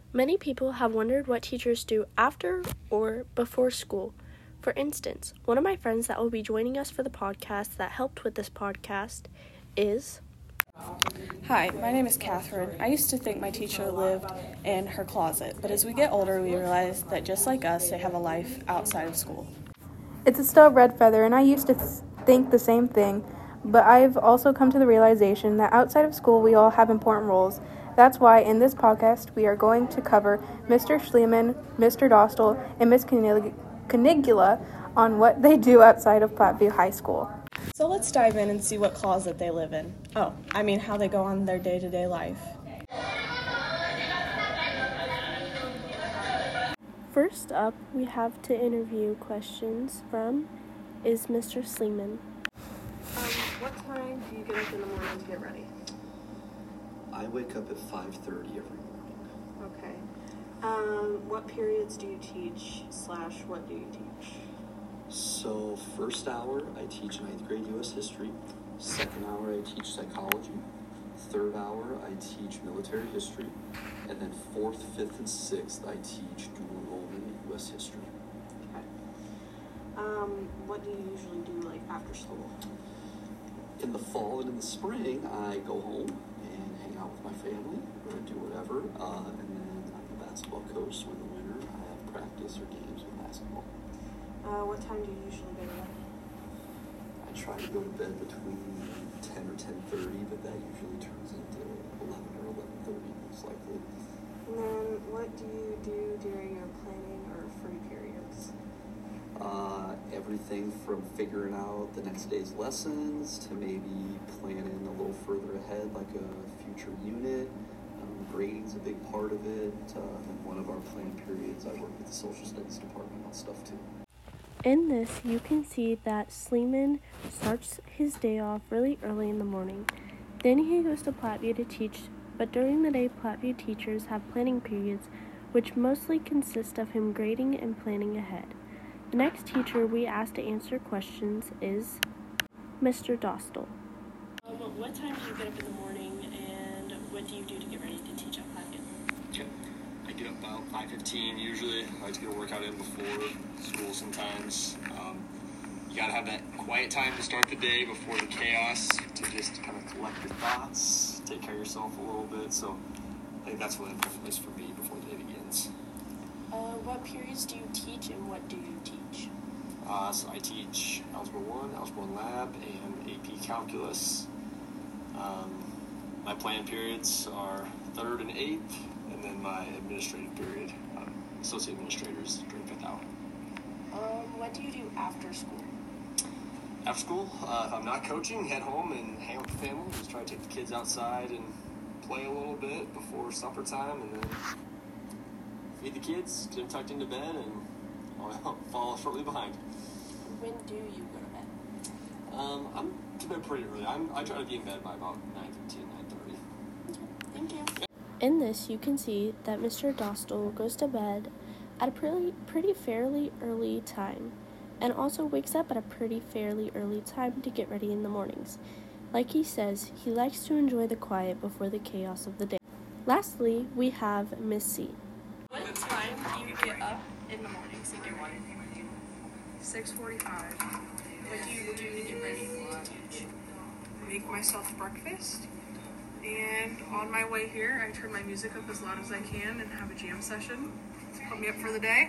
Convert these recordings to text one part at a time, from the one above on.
Many people have wondered what teachers do after or before school. For instance, one of my friends that will be joining us for the podcast that helped with this podcast is... Hi, my name is Catherine. I used to think my teacher lived in her closet, but as we get older, we realize that just like us, they have a life outside of school. It's Estelle Redfeather, and I used to think the same thing, but I've also come to the realization that outside of school, we all have important roles. That's why in this podcast, we are going to cover Mr. Schliemann, Mr. Dostal, and Miss Canigula on what they do outside of Platteview High School. So let's dive in and see what closet they live in. How they go on their day-to-day life. First up, we have to interview questions from is Mr. Schliemann. What time do you get up in the morning to get ready? I wake up at 5:30 every morning. Okay. What periods do you teach / what do you teach? So first hour, I teach 9th grade U.S. history. Second hour, I teach psychology. Third hour, I teach military history. And then 4th, 5th, and 6th, I teach dual enrollment in U.S. history. Okay. What do you usually do, after school? In the fall and in the spring, I go home and hang out with my family or do whatever. And then I'm the basketball coach, so in the winter, I have practice or games with basketball. What time do you usually go to bed? I try to go to bed between 10 or 10:30, but that usually turns into 11 or 11:30 most likely. And then what do you do during your planning or free periods? Everything from figuring out the next day's lessons to maybe planning a little further ahead, like a future unit. Grading's a big part of it. In one of our planned periods, I work with the social studies department on stuff too. In this, you can see that Schliemann starts his day off really early in the morning. Then he goes to Platteview to teach, but during the day, Platteview teachers have planning periods, which mostly consist of him grading and planning ahead. The next teacher we asked to answer questions is Mr. Dostal. What time do you get up in the morning, and what do you do to get ready to teach at Platteview? Okay. I get up about 5:15 usually. I like to get a workout in before school sometimes. You gotta have that quiet time to start the day before the chaos, to just kind of collect your thoughts, take care of yourself a little bit. So I think that's really important, at least for me, before the day begins. What periods do you teach, and what do you teach? So I teach Algebra 1, Algebra 1 Lab, and AP Calculus. My planned periods are 3rd and 8th, and then my administrative period, associate administrators during 5th hour. What do you do after school? After school, if I'm not coaching, head home and hang out with the family. Just try to take the kids outside and play a little bit before supper time, and then feed the kids, get them tucked into bed, and I'll fall shortly behind. When do you go to bed? I'm to bed pretty early. I try to be in bed by about 9:15, 9:30. Thank you. In this, you can see that Mr. Dostal goes to bed at a pretty fairly early time, and also wakes up at a pretty fairly early time to get ready in the mornings. Like he says, he likes to enjoy the quiet before the chaos of the day. Lastly, we have Miss C. What time do you get up in the mornings and get ready? 6:45. What do you do to get ready to teach? Make myself breakfast. And on my way here, I turn my music up as loud as I can and have a jam session to put me up for the day.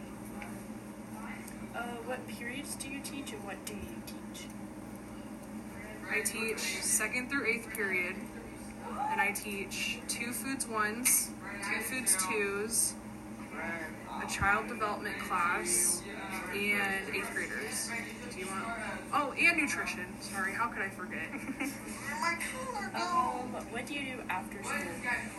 What periods do you teach, and what do you teach? I teach 2nd through 8th period, and I teach 2 Foods 1s, 2 Foods 2s, a child development class, and 8th graders. Do you want? Oh, and nutrition. Sorry, how could I forget? What do you do after school?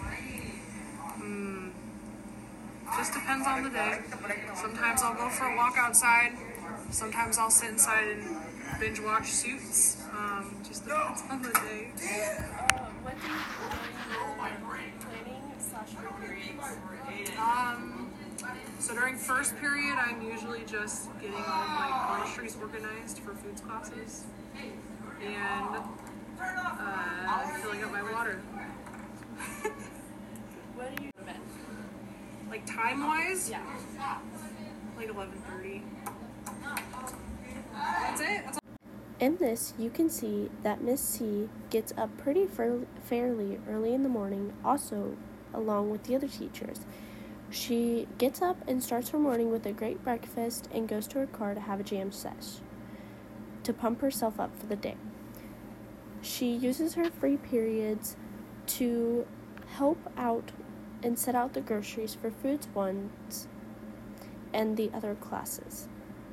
Just depends on the day. Sometimes I'll go for a walk outside. Sometimes I'll sit inside and binge watch Suits. Just depends on the day. What do you do during planning/periods? So during first period, I'm usually just getting all of my groceries organized for foods classes and filling up my water. What do you do? Like time-wise? Yeah. Like 11:30. That's it? That's all. In this, you can see that Miss C gets up pretty fairly early in the morning, also along with the other teachers. She gets up and starts her morning with a great breakfast and goes to her car to have a jam sesh to pump herself up for the day. She uses her free periods to help out and set out the groceries for Foods 1 and the other classes.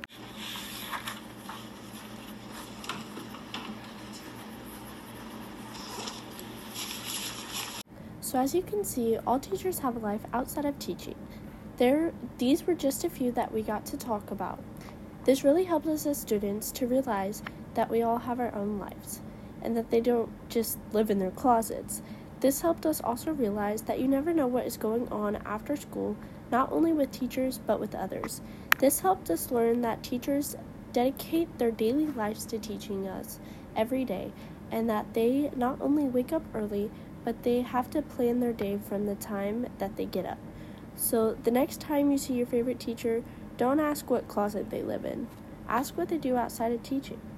So as you can see, all teachers have a life outside of teaching. These were just a few that we got to talk about. This really helped us as students to realize that we all have our own lives and that they don't just live in their closets. This helped us also realize that you never know what is going on after school, not only with teachers but with others. This helped us learn that teachers dedicate their daily lives to teaching us every day, and that they not only wake up early, but they have to plan their day from the time that they get up. So the next time you see your favorite teacher, don't ask what closet they live in. Ask what they do outside of teaching.